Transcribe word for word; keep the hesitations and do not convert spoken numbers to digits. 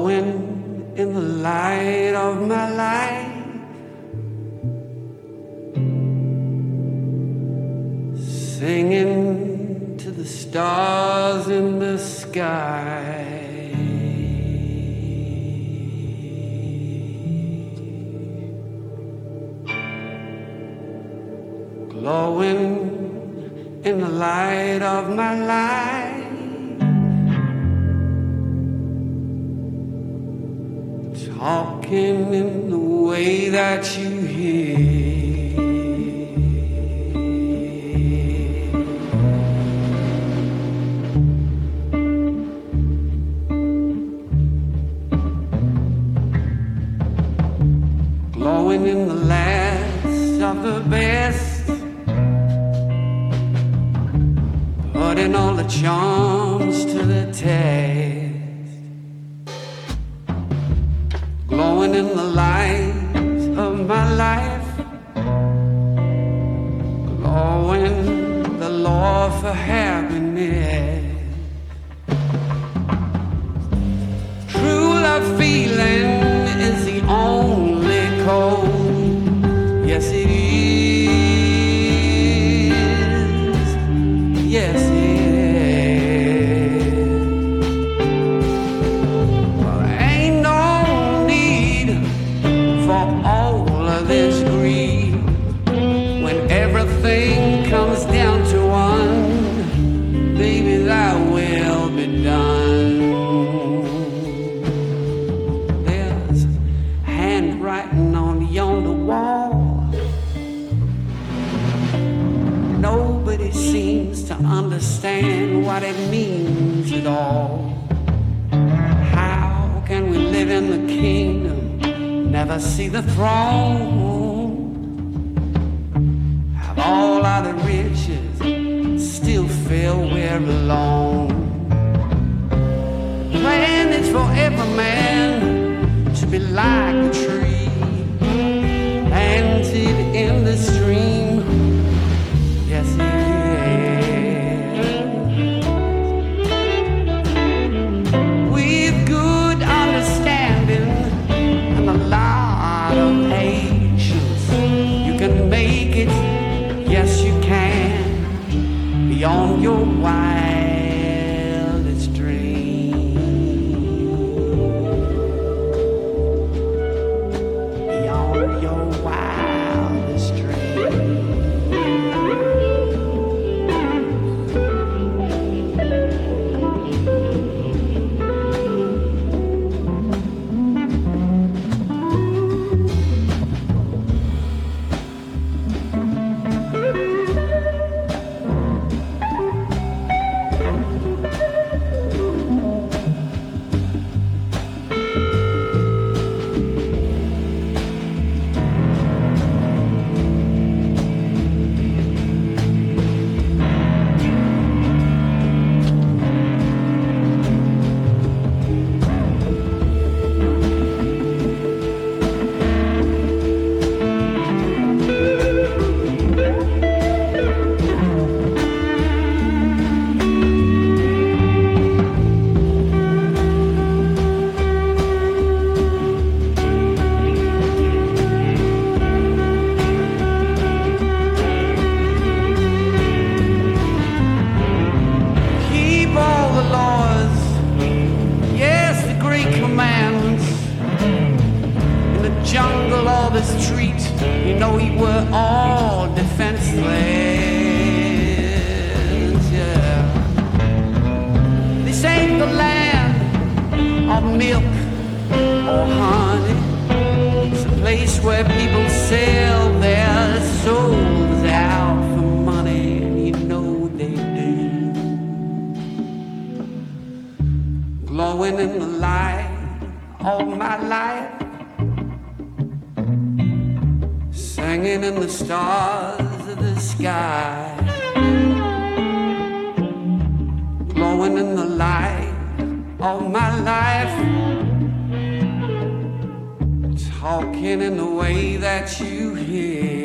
glowing in the light of my life, singing to the stars in the sky. Glowing in the light of my life, talking in the way that you hear. Glowing in the last of the best, putting all the charms to the test. Glowing in the light of my life, glowing the law for happiness. True love feeling is the only code. Yes, it is. Yes, it is. This greed, when everything comes down to one, baby, thy will be done. There's handwriting on yonder wall. Nobody seems to understand what it means at all. How can we live in the kingdom, never see the throne, have all other riches, still feel we're alone? Plan is for every man to be like a tree planted in the stream. Yes, it is. With good understanding and a lot of patience, you can make it, yes you can, beyond your wildest dream. Beyond your wildest dream. Glowing in the light of my life, singing in the stars of the sky, glowing in the light of my life, talking in the way that you hear.